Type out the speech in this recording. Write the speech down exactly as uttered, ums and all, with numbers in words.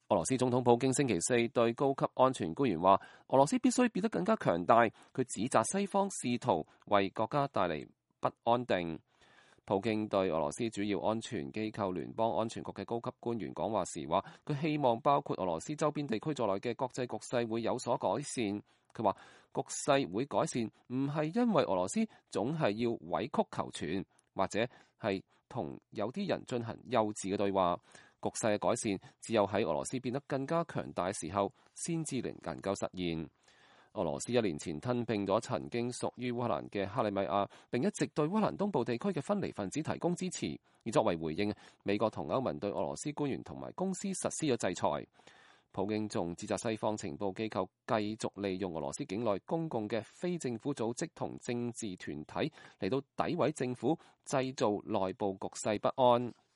俄羅斯總統普京星期四對高級安全官員話，俄羅斯必須變得更加強大。佢指責西方試圖為國家帶嚟不安定。普京對俄羅斯主要安全機構聯邦安全局嘅高級官員講話時話，佢希望包括俄羅斯周邊地區在內嘅國際局勢會有所改善。佢話局勢會改善唔係因為俄羅斯總係要委曲求全，或者係同有啲人進行幼稚嘅對話。局勢嘅改善只有喺俄羅斯變得更加強大嘅時候，先至能夠實現。俄羅斯一年前吞併咗曾經屬於烏克蘭嘅克里米亞，並一直對烏克蘭東部地區嘅分離分子提供支持。而作為回應，美國同歐盟對俄羅斯官員同埋公司實施咗制裁。普京仲指責西方情報機構繼續利用俄羅斯境內公共嘅非政府組織同政治團體嚟到詆毀政府，製造內部局勢不安。